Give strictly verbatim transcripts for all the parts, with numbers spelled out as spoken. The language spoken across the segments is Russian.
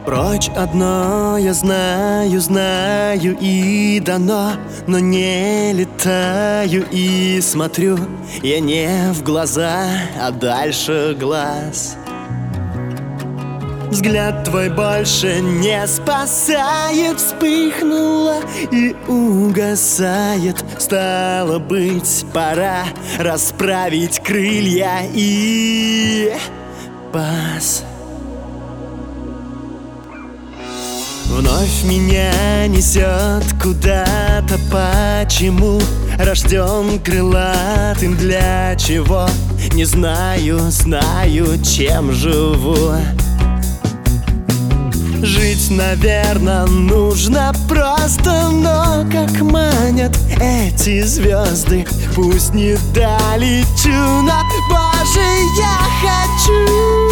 Прочь одно я знаю, знаю и дано, но не летаю и смотрю я не в глаза, а дальше глаз. Взгляд твой больше не спасает, вспыхнула и угасает. Стало быть, пора расправить крылья и пас. Вновь меня несет куда-то, почему рожден крылатым, для чего? Не знаю, знаю, чем живу. Жить, наверное, нужно просто, но как манят эти звезды, пусть не долечу, но, Боже, я хочу.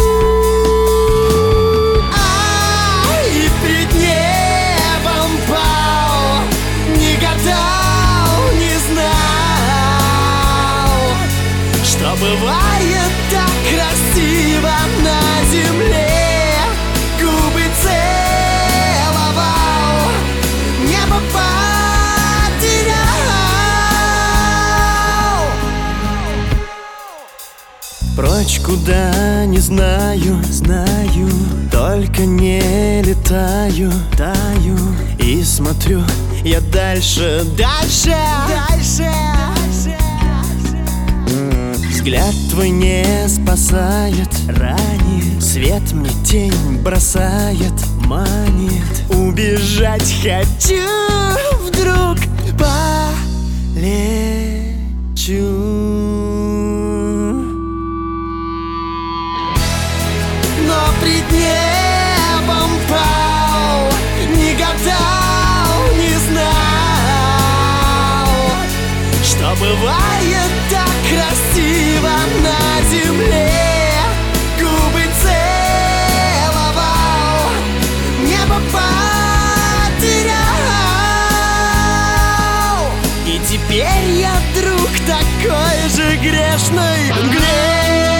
Бывает так красиво на земле, губы целовал, небо потерял. Прочь куда не знаю, знаю, только не летаю, таю и смотрю я дальше, дальше, дальше. Взгляд твой не спасает, ранит, свет мне тень бросает, манит. Убежать хочу, вдруг полечу. Но пред небом пал, не гадал, не знал, что бывает так красиво на земле, губы целовал, небо потерял. И теперь я друг такой же грешный, грех.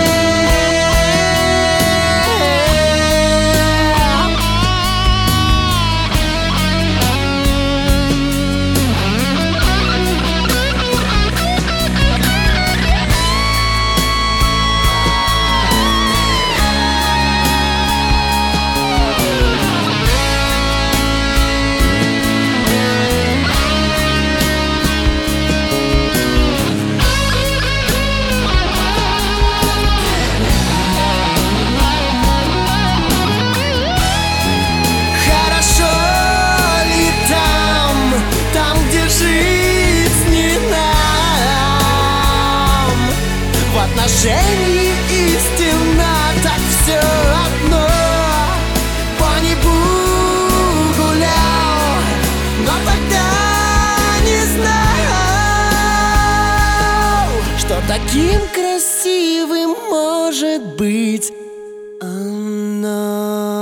Отношений истина, так все одно. По небу гулял, но тогда не знал, что таким красивым может быть оно.